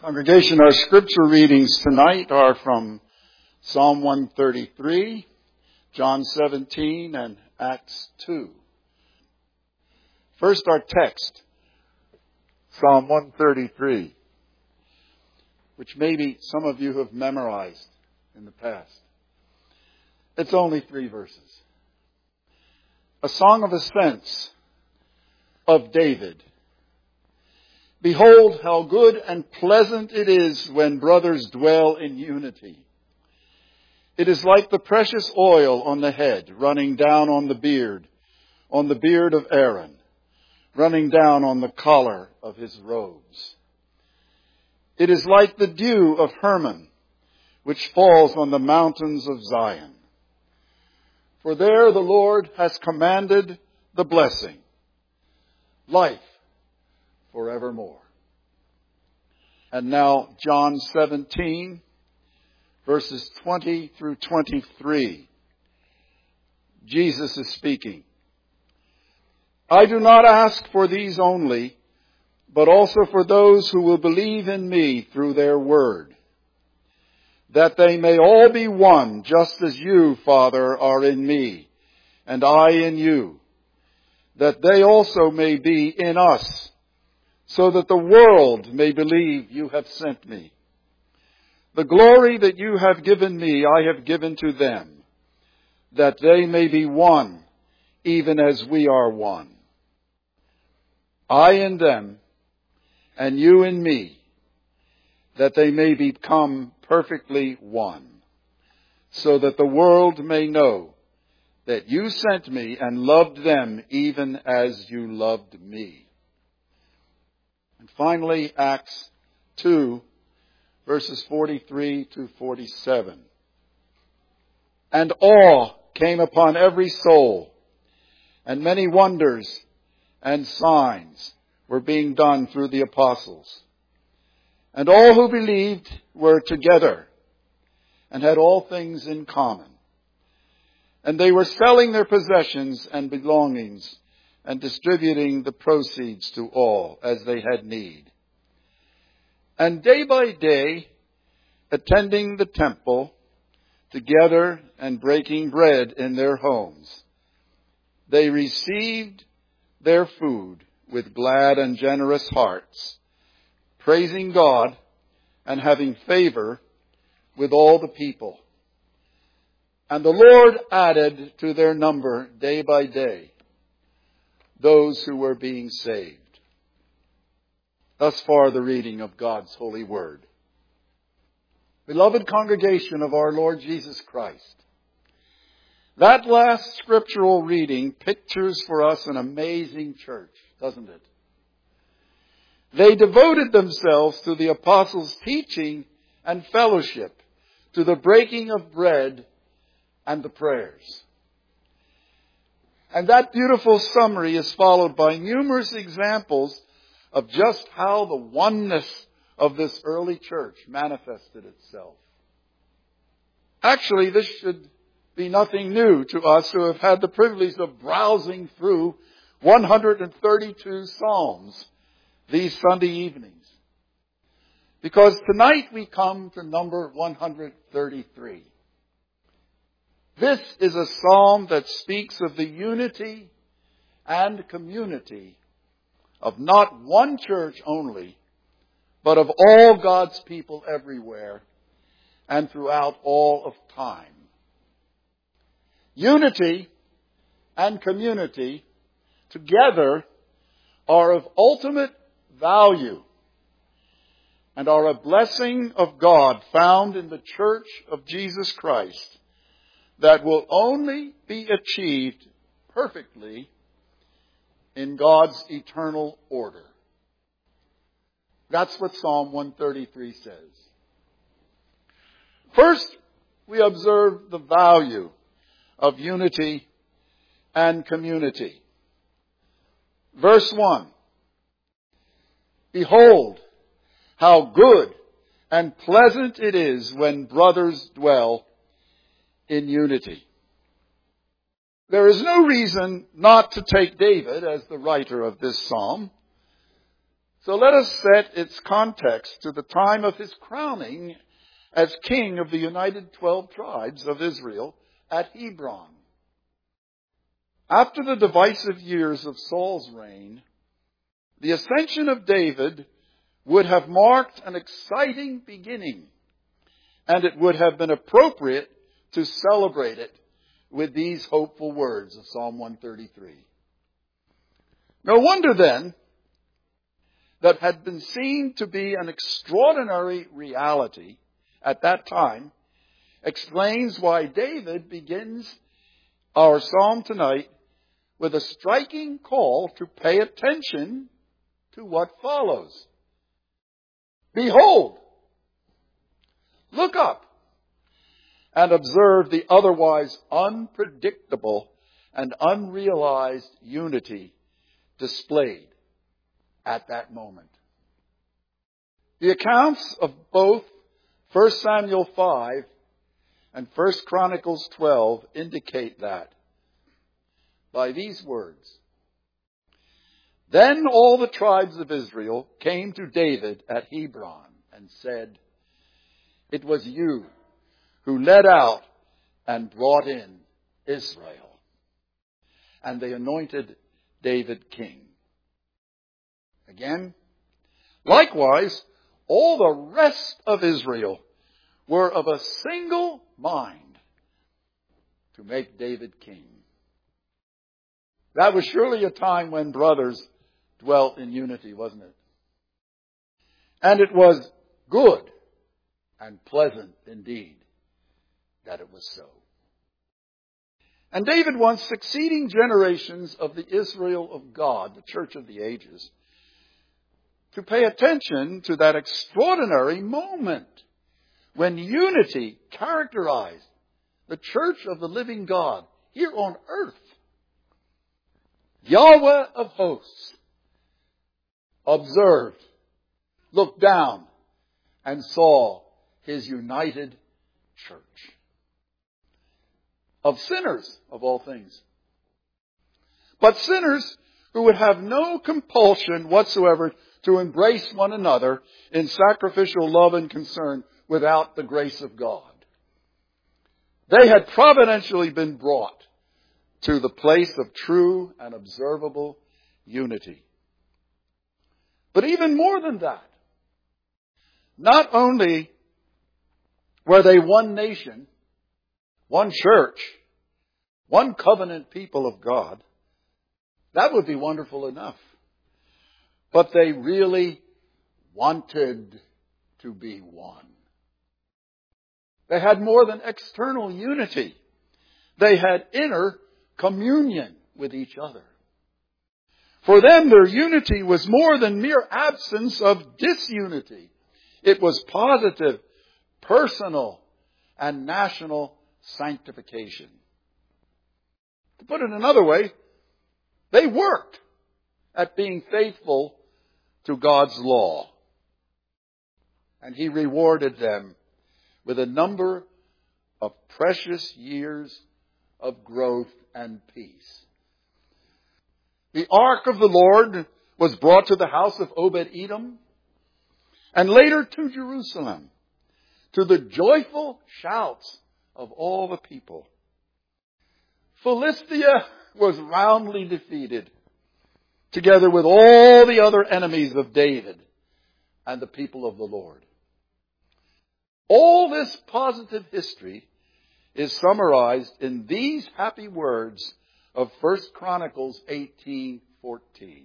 Congregation, our scripture readings tonight are from Psalm 133, John 17, and Acts 2. First, our text, Psalm 133, which maybe some of you have memorized in the past. It's only 3 verses. A song of ascents of David. Behold, how good and pleasant it is when brothers dwell in unity. It is like the precious oil on the head, running down on the beard of Aaron, running down on the collar of his robes. It is like the dew of Hermon, which falls on the mountains of Zion. For there the Lord has commanded the blessing, life forevermore. And now John 17, verses 20 through 23. Jesus is speaking. I do not ask for these only, but also for those who will believe in me through their word, that they may all be one, just as you, Father, are in me, and I in you, that they also may be in us, so that the world may believe you have sent me. The glory that you have given me, I have given to them, that they may be one, even as we are one. I in them, and you in me, that they may become perfectly one, so that the world may know that you sent me and loved them even as you loved me. And finally, Acts 2, verses 43 to 47. And awe came upon every soul, and many wonders and signs were being done through the apostles. And all who believed were together and had all things in common. And they were selling their possessions and belongings and distributing the proceeds to all as they had need. And day by day, attending the temple together and breaking bread in their homes, they received their food with glad and generous hearts, praising God and having favor with all the people. And the Lord added to their number day by day those who were being saved. Thus far the reading of God's holy word. Beloved congregation of our Lord Jesus Christ, that last scriptural reading pictures for us an amazing church, doesn't it? They devoted themselves to the apostles' teaching and fellowship, to the breaking of bread and the prayers. And that beautiful summary is followed by numerous examples of just how the oneness of this early church manifested itself. Actually, this should be nothing new to us who have had the privilege of browsing through 132 Psalms these Sunday evenings. Because tonight we come to number 133. This is a psalm that speaks of the unity and community of not one church only, but of all God's people everywhere and throughout all of time. Unity and community together are of ultimate value and are a blessing of God found in the Church of Jesus Christ that will only be achieved perfectly in God's eternal order. That's what Psalm 133 says. First, we observe the value of unity and community. Verse 1. Behold, how good and pleasant it is when brothers dwell in unity. There is no reason not to take David as the writer of this psalm. So let us set its context to the time of his crowning as king of the united 12 tribes of Israel at Hebron. After the divisive years of Saul's reign, the ascension of David would have marked an exciting beginning, and it would have been appropriate to celebrate it with these hopeful words of Psalm 133. No wonder then that had been seen to be an extraordinary reality at that time explains why David begins our psalm tonight with a striking call to pay attention to what follows. Behold, look up, and observe the otherwise unpredictable and unrealized unity displayed at that moment. The accounts of both 1 Samuel 5 and 1 Chronicles 12 indicate that by these words. Then all the tribes of Israel came to David at Hebron and said, "It was you who led out and brought in Israel." And they anointed David king. Again, likewise, all the rest of Israel were of a single mind to make David king. That was surely a time when brothers dwelt in unity, wasn't it? And it was good and pleasant indeed that it was so. And David wants succeeding generations of the Israel of God, the church of the ages, to pay attention to that extraordinary moment when unity characterized the church of the living God here on earth. Yahweh of hosts observed, looked down, and saw his united church of sinners, of all things. But sinners who would have no compulsion whatsoever to embrace one another in sacrificial love and concern without the grace of God. They had providentially been brought to the place of true and observable unity. But even more than that, not only were they one nation, one church, one covenant people of God, that would be wonderful enough. But they really wanted to be one. They had more than external unity. They had inner communion with each other. For them, their unity was more than mere absence of disunity. It was positive, personal, and national sanctification. To put it another way, they worked at being faithful to God's law. And He rewarded them with a number of precious years of growth and peace. The ark of the Lord was brought to the house of Obed-Edom and later to Jerusalem, to the joyful shouts of all the people. Philistia was roundly defeated, together with all the other enemies of David and the people of the Lord. All this positive history is summarized in these happy words of 1 Chronicles 18:14.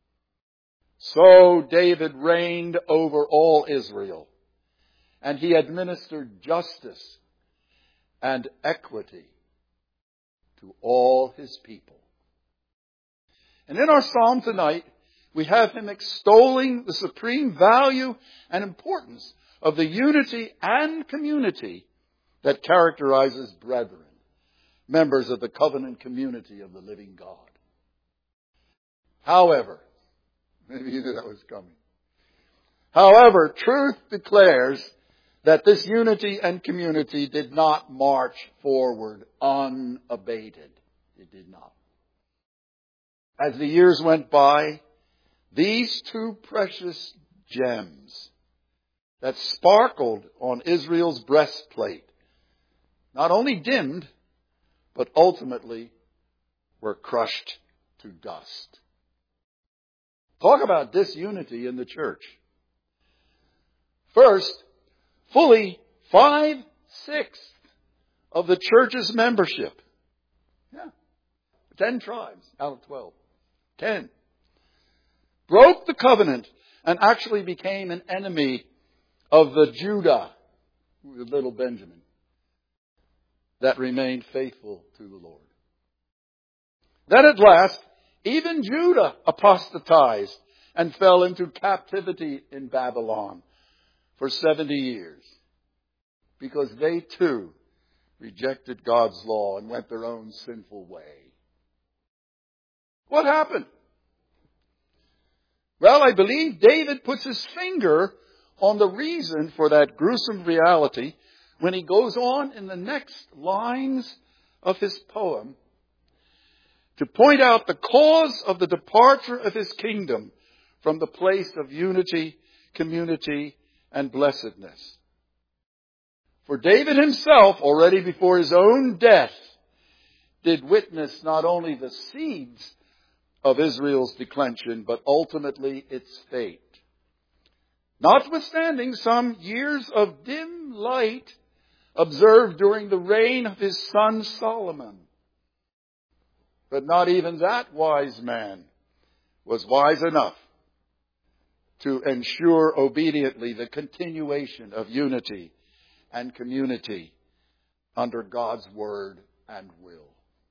So David reigned over all Israel, and he administered justice and equity to all his people. And in our psalm tonight, we have him extolling the supreme value and importance of the unity and community that characterizes brethren, members of the covenant community of the living God. However, maybe you knew that was coming. However, truth declares that this unity and community did not march forward unabated. It did not. As the years went by, these two precious gems that sparkled on Israel's breastplate not only dimmed, but ultimately were crushed to dust. Talk about disunity in the church. First, fully 5/6 of the church's membership, 10 tribes out of 12, 10, broke the covenant and actually became an enemy of the Judah, little Benjamin, that remained faithful to the Lord. Then at last, even Judah apostatized and fell into captivity in Babylon for 70 years because they too rejected God's law and went their own sinful way. What happened? Well, I believe David puts his finger on the reason for that gruesome reality when he goes on in the next lines of his poem to point out the cause of the departure of his kingdom from the place of unity, community, and blessedness. For David himself, already before his own death, did witness not only the seeds of Israel's declension, but ultimately its fate. Notwithstanding some years of dim light observed during the reign of his son Solomon. But not even that wise man was wise enough to ensure obediently the continuation of unity and community under God's word and will.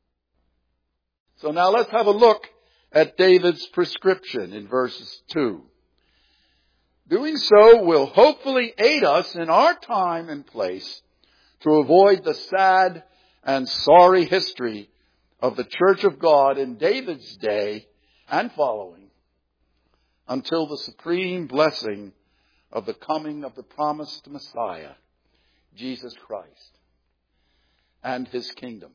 So now let's have a look at David's prescription in verses 2. Doing so will hopefully aid us in our time and place to avoid the sad and sorry history of the Church of God in David's day and following, until the supreme blessing of the coming of the promised Messiah, Jesus Christ, and his kingdom.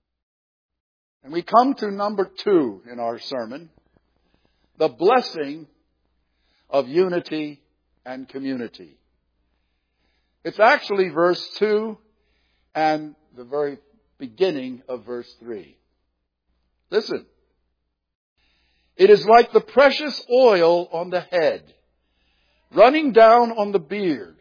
And we come to number 2 in our sermon, the blessing of unity and community. It's actually verse 2 and the very beginning of verse 3. Listen. It is like the precious oil on the head, running down on the beard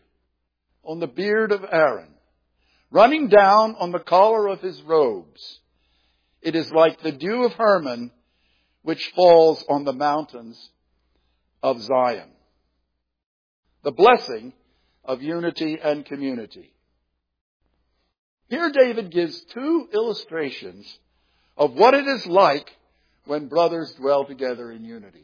of Aaron, running down on the collar of his robes. It is like the dew of Hermon, which falls on the mountains of Zion. The blessing of unity and community. Here David gives 2 illustrations of what it is like when brothers dwell together in unity.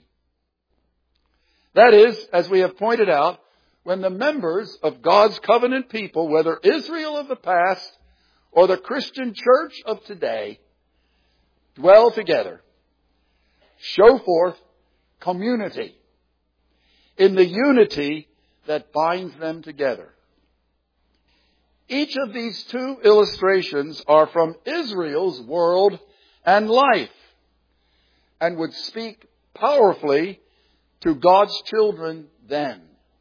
That is, as we have pointed out, when the members of God's covenant people, whether Israel of the past or the Christian church of today, dwell together, show forth community in the unity that binds them together. Each of these 2 illustrations are from Israel's world and life, and would speak powerfully to God's children then.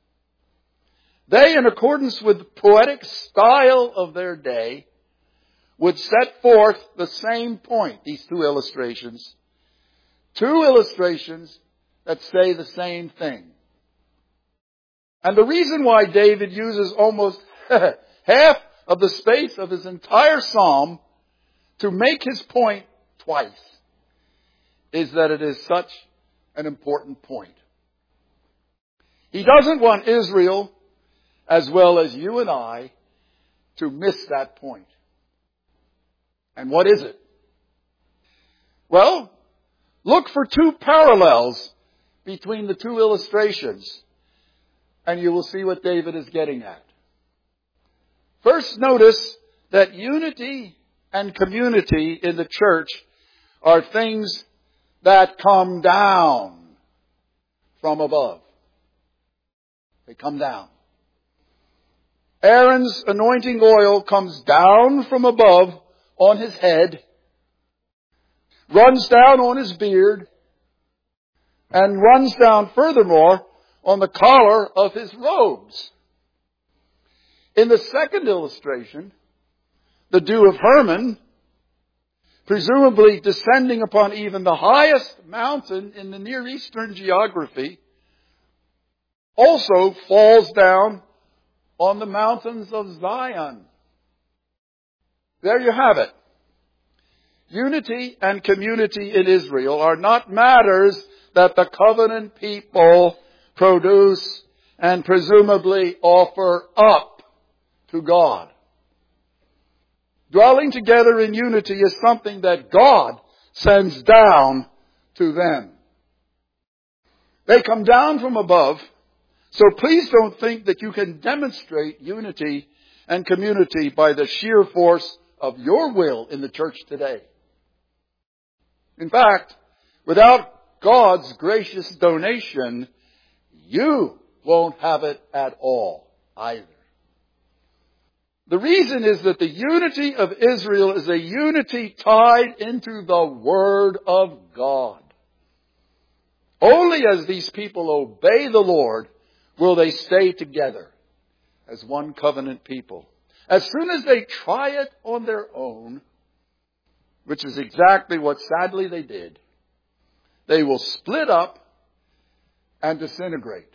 They, in accordance with the poetic style of their day, would set forth the same point, these 2 illustrations. 2 illustrations that say the same thing. And the reason why David uses almost half of the space of his entire psalm to make his point twice is that it is such an important point. He doesn't want Israel, as well as you and I, to miss that point. And what is it? Well, look for 2 parallels between the 2 illustrations, and you will see what David is getting at. First, notice that unity and community in the church are things that come down from above. They come down. Aaron's anointing oil comes down from above on his head, runs down on his beard, and runs down furthermore on the collar of his robes. In the second illustration, the dew of Hermon, presumably descending upon even the highest mountain in the Near Eastern geography, also falls down on the mountains of Zion. There you have it. Unity and community in Israel are not matters that the covenant people produce and presumably offer up to God. Dwelling together in unity is something that God sends down to them. They come down from above, so please don't think that you can demonstrate unity and community by the sheer force of your will in the church today. In fact, without God's gracious donation, you won't have it at all either. The reason is that the unity of Israel is a unity tied into the Word of God. Only as these people obey the Lord will they stay together as one covenant people. As soon as they try it on their own, which is exactly what sadly they did, they will split up and disintegrate.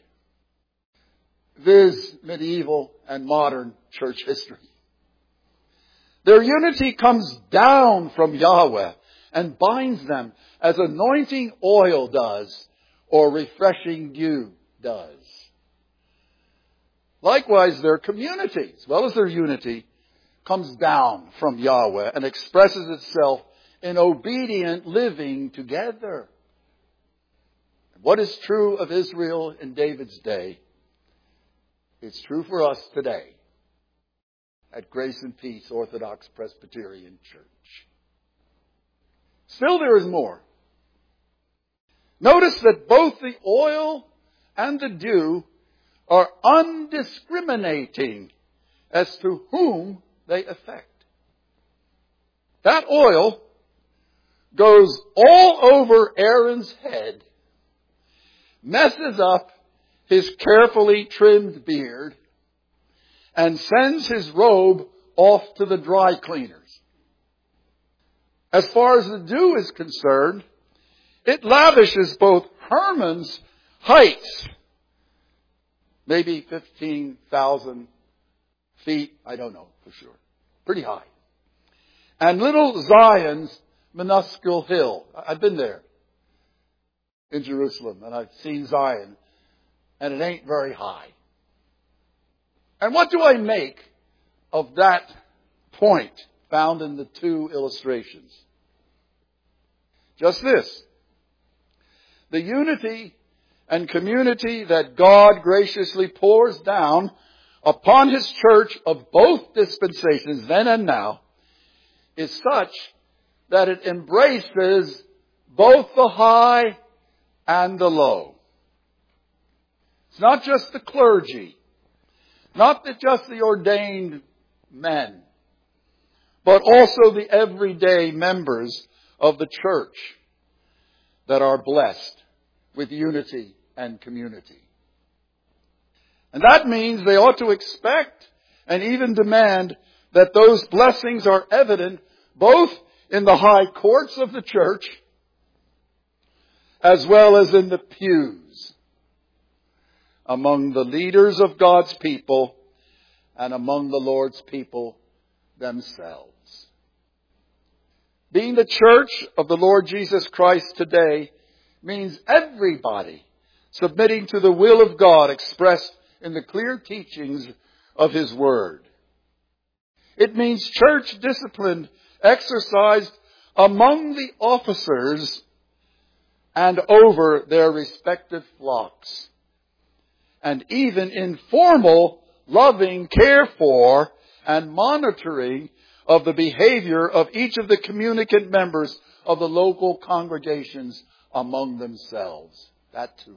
Viz. Medieval and modern church history. Their unity comes down from Yahweh and binds them as anointing oil does or refreshing dew does. Likewise, their community, as well as their unity, comes down from Yahweh and expresses itself in obedient living together. What is true of Israel in David's day, it's true for us today at Grace and Peace Orthodox Presbyterian Church. Still, there is more. Notice that both the oil and the dew are undiscriminating as to whom they affect. That oil goes all over Aaron's head, messes up his carefully trimmed beard, and sends his robe off to the dry cleaners. As far as the dew is concerned, it lavishes both Hermon's heights, maybe 15,000 feet, I don't know for sure, pretty high, and little Zion's minuscule hill. I've been there in Jerusalem, and I've seen Zion, and it ain't very high. And what do I make of that point found in the two illustrations? Just this. The unity and community that God graciously pours down upon His church of both dispensations, then and now, is such that it embraces both the high and the low. It's not just the clergy, not just the ordained men, but also the everyday members of the church that are blessed with unity and community. And that means they ought to expect and even demand that those blessings are evident both in the high courts of the church as well as in the pews, among the leaders of God's people and among the Lord's people themselves. Being the church of the Lord Jesus Christ today means everybody submitting to the will of God expressed in the clear teachings of His Word. It means church discipline exercised among the officers and over their respective flocks, and even informal, loving care for and monitoring of the behavior of each of the communicant members of the local congregations among themselves. That too.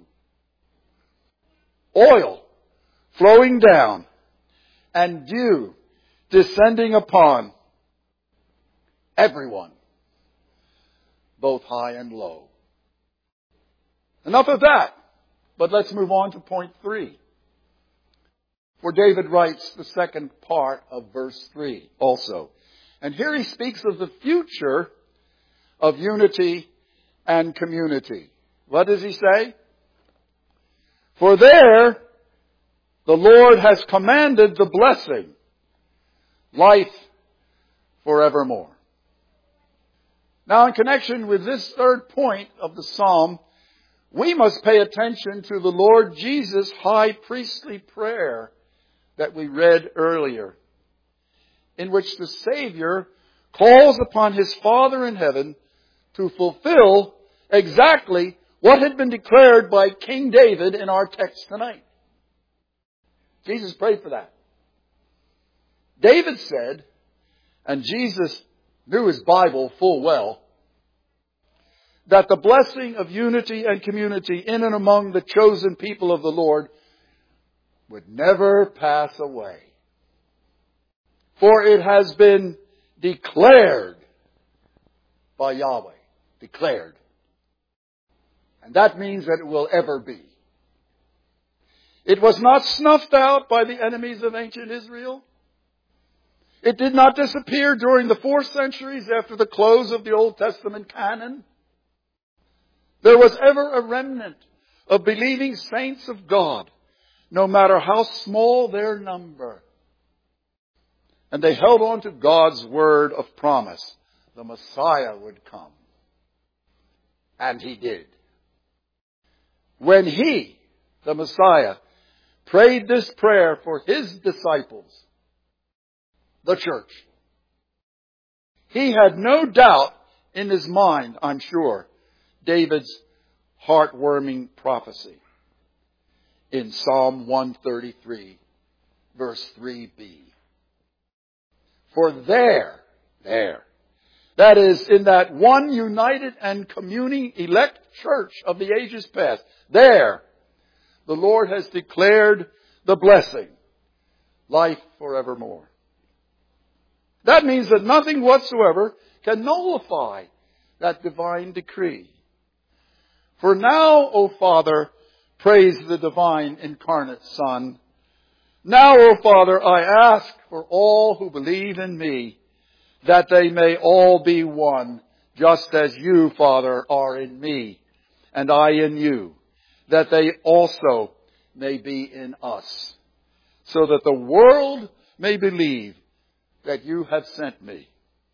Oil flowing down and dew descending upon everyone, both high and low. Enough of that. But let's move on to point 3. For David writes the second part of verse 3 also. And here he speaks of the future of unity and community. What does he say? For there the Lord has commanded the blessing, life forevermore. Now, in connection with this third point of the psalm, we must pay attention to the Lord Jesus' high priestly prayer that we read earlier, in which the Savior calls upon His Father in heaven to fulfill exactly what had been declared by King David in our text tonight. Jesus prayed for that. David said, and Jesus knew his Bible full well, that the blessing of unity and community in and among the chosen people of the Lord would never pass away. For it has been declared by Yahweh. Declared. And that means that it will ever be. It was not snuffed out by the enemies of ancient Israel. It did not disappear during the 4 centuries after the close of the Old Testament canon. There was ever a remnant of believing saints of God, no matter how small their number. And they held on to God's word of promise. The Messiah would come. And He did. When He, the Messiah, prayed this prayer for His disciples, the church, He had no doubt in His mind, I'm sure, David's heartwarming prophecy in Psalm 133, verse 3b. For there, that is, in that one united and communing elect church of the ages past, there, the Lord has declared the blessing, life forevermore. That means that nothing whatsoever can nullify that divine decree. For now, O Father, praise the divine incarnate Son. Now, O Father, I ask for all who believe in me, that they may all be one, just as you, Father, are in me, and I in you, that they also may be in us, so that the world may believe that you have sent me.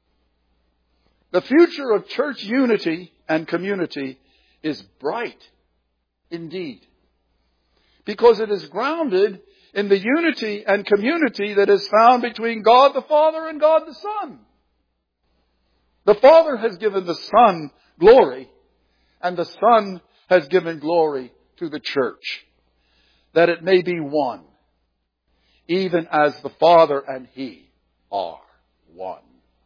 The future of church unity and community is bright indeed, because it is grounded in the unity and community that is found between God the Father and God the Son. The Father has given the Son glory, and the Son has given glory to the church, that it may be one, even as the Father and He are one.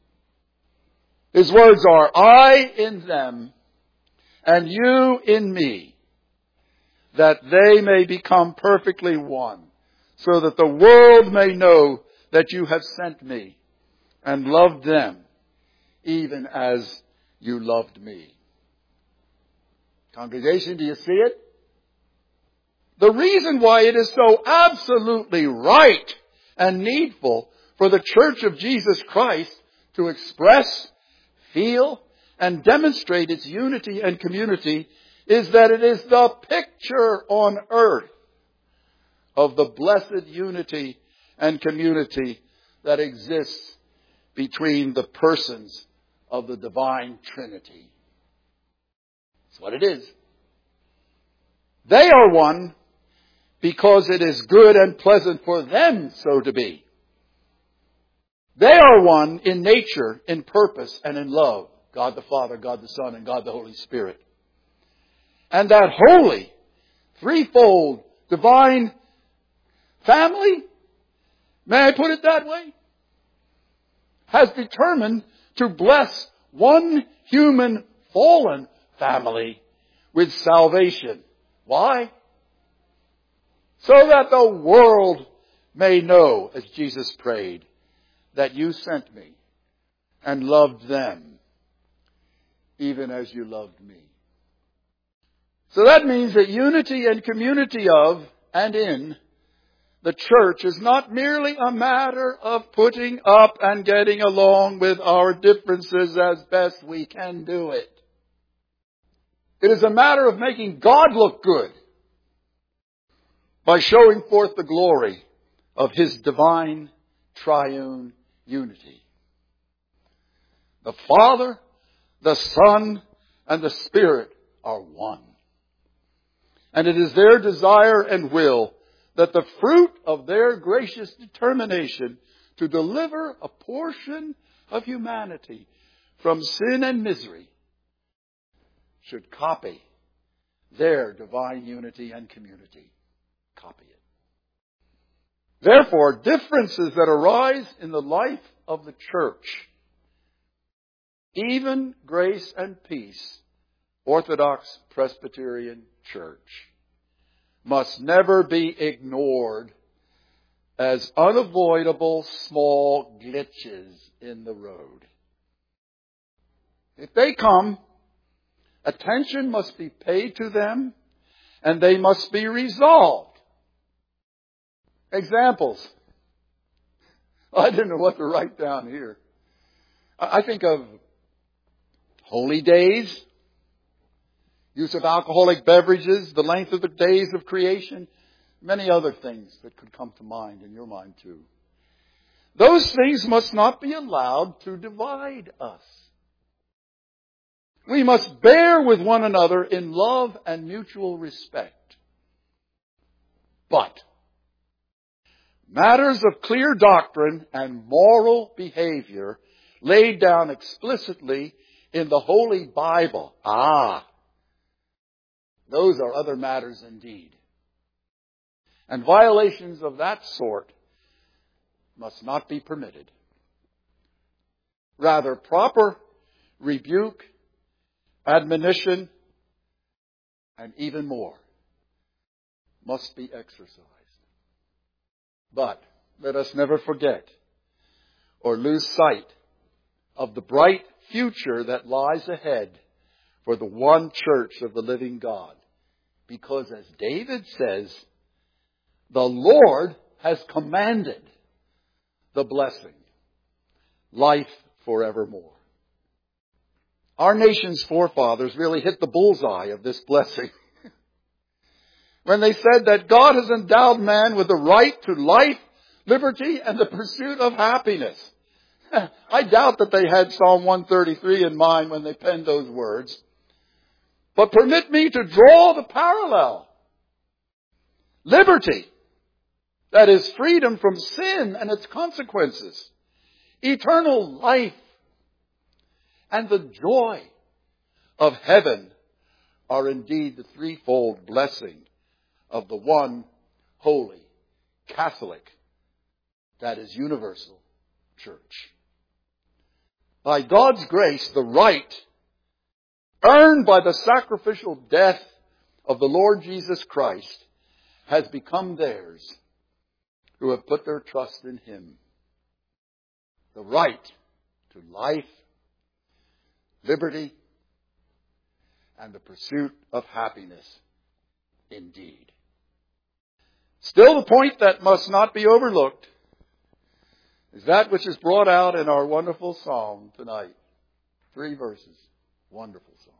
His words are, I in them, and you in me, that they may become perfectly one, so that the world may know that you have sent me and loved them, even as you loved me. Congregation, do you see it? The reason why it is so absolutely right and needful for the Church of Jesus Christ to express, feel, and demonstrate its unity and community is that it is the picture on earth of the blessed unity and community that exists between the persons of the divine Trinity. That's what it is. They are one because it is good and pleasant for them so to be. They are one in nature, in purpose, and in love. God the Father, God the Son, and God the Holy Spirit. And that holy, threefold, divine family, may I put it that way, has determined to bless one human fallen family with salvation. Why? So that the world may know, as Jesus prayed, that you sent me and loved them, even as you loved me. So that means that unity and community of and in the church is not merely a matter of putting up and getting along with our differences as best we can do it. It is a matter of making God look good by showing forth the glory of His divine triune unity. The Father, the Son, and the Spirit are one. And it is their desire and will that the fruit of their gracious determination to deliver a portion of humanity from sin and misery should copy their divine unity and community. Copy it. Therefore, differences that arise in the life of the church, even Grace and Peace, Orthodox Presbyterian Church, must never be ignored as unavoidable small glitches in the road. If they come, attention must be paid to them and they must be resolved. Examples. I didn't know what to write down here. I think of holy days, use of alcoholic beverages, the length of the days of creation, many other things that could come to mind in your mind too. Those things must not be allowed to divide us. We must bear with one another in love and mutual respect. But matters of clear doctrine and moral behavior laid down explicitly in the Holy Bible, those are other matters indeed. And violations of that sort must not be permitted. Rather, proper rebuke, admonition, and even more must be exercised. But let us never forget or lose sight of the bright future that lies ahead for the one church of the living God. Because as David says, the Lord has commanded the blessing, life forevermore. Our nation's forefathers really hit the bullseye of this blessing when they said that God has endowed man with the right to life, liberty, and the pursuit of happiness. I doubt that they had Psalm 133 in mind when they penned those words. But permit me to draw the parallel. Liberty, that is freedom from sin and its consequences. Eternal life and the joy of heaven are indeed the threefold blessing of the one holy, Catholic, that is universal church. By God's grace, the right earned by the sacrificial death of the Lord Jesus Christ has become theirs who have put their trust in Him. The right to life, liberty, and the pursuit of happiness indeed. Still, the point that must not be overlooked is that which is brought out in our wonderful psalm tonight. 3 verses. Wonderful psalm.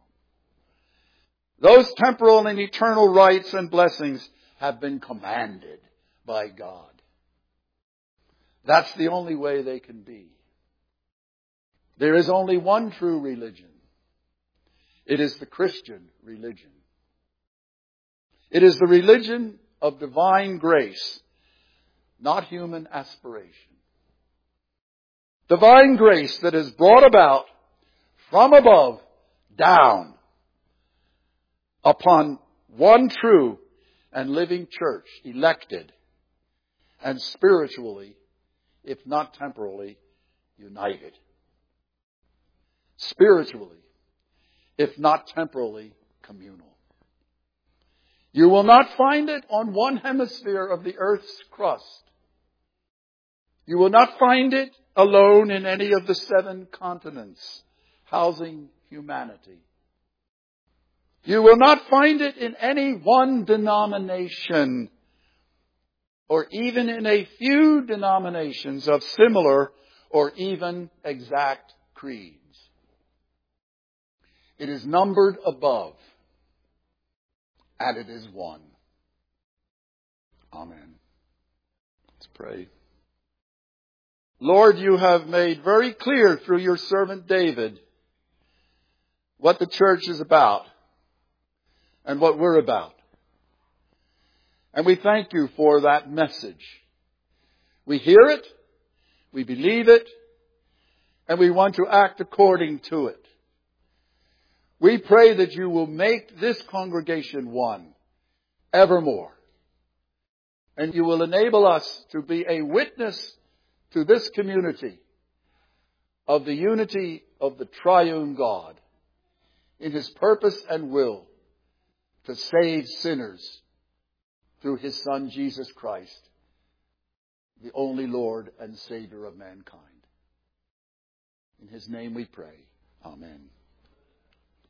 Those temporal and eternal rights and blessings have been commanded by God. That's the only way they can be. There is only one true religion. It is the Christian religion. It is the religion of divine grace, not human aspiration. Divine grace that is brought about from above down upon one true and living church, elected and spiritually, if not temporally, united. Spiritually, if not temporally, communal. You will not find it on one hemisphere of the earth's crust. You will not find it alone in any of the 7 continents housing humanity. You will not find it in any one denomination, or even in a few denominations of similar or even exact creeds. It is numbered above, and it is one. Amen. Let's pray. Lord, you have made very clear through your servant David what the church is about and what we're about. And we thank you for that message. We hear it, we believe it, and we want to act according to it. We pray that you will make this congregation one evermore. And you will enable us to be a witness to this community of the unity of the triune God in His purpose and will to save sinners through His Son, Jesus Christ, the only Lord and Savior of mankind. In His name we pray. Amen.